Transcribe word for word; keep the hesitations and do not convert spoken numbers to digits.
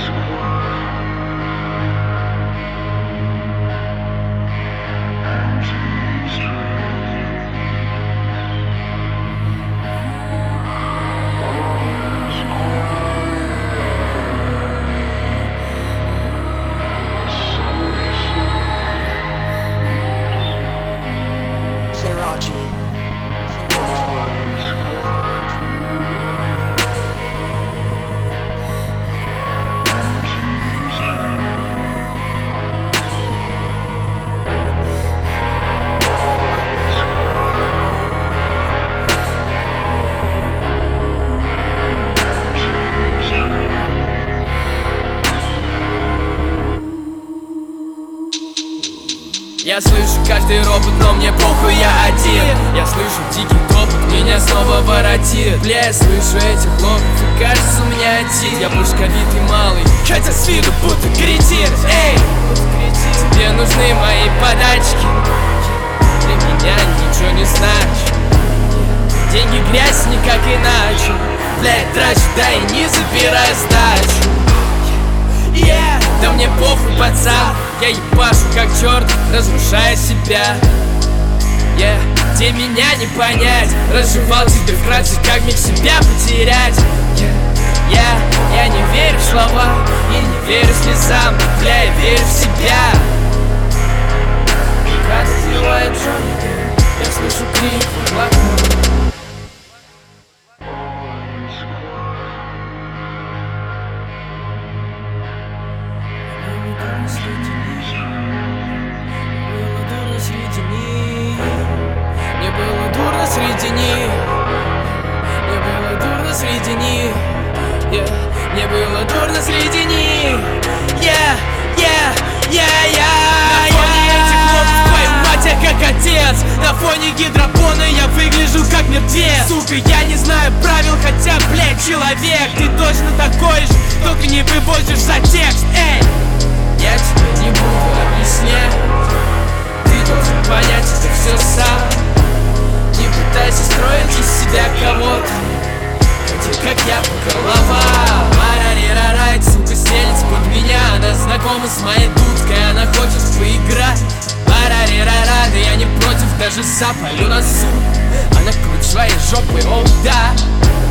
Я слышу каждый ропот, но мне похуй, я один. Я слышу дикий топот, меня снова воротит. Бля, я слышу эти хлопоты, кажется, у меня один. Я пушковитый малый, хотя с виду будто кретин. Эй, тебе нужны мои подачки, для меня ничего не значит. Деньги грязь, никак иначе. Блядь, трачу, да и не забирай сдачу. Yeah. Да мне похуй, пацан, я ебашу как черт, разрушая себя. Yeah. Где меня не понять, разжевал тебе вкратце, как мне себя потерять. Yeah. Yeah. Я не верю в слова и не верю слезам, бля, я верю в себя. Как отзывает Джонни, я слышу крик в окно. Мне было дурно среди них, мне было дурно среди них, yeah. Мне было дурно среди них, yeah, yeah, yeah, yeah, yeah. На фоне этих хлопцев твою мать я как отец, на фоне гидропона я выгляжу как мертвец. Сука, я не знаю правил, хотя, блядь, человек. Ты точно такой же, только не вывозишь за текст, эй. Я тебе не буду объяснять, ты должен понять это все сам. Не пытайся строить из себя кого-то, ходи как я по головам. Марарирарай, сука, стелится под меня. Она знакома с моей дудкой, она хочет поиграть. Марарирара, да я не против, даже запалю на суд. Она крутит своей жопой, оу да.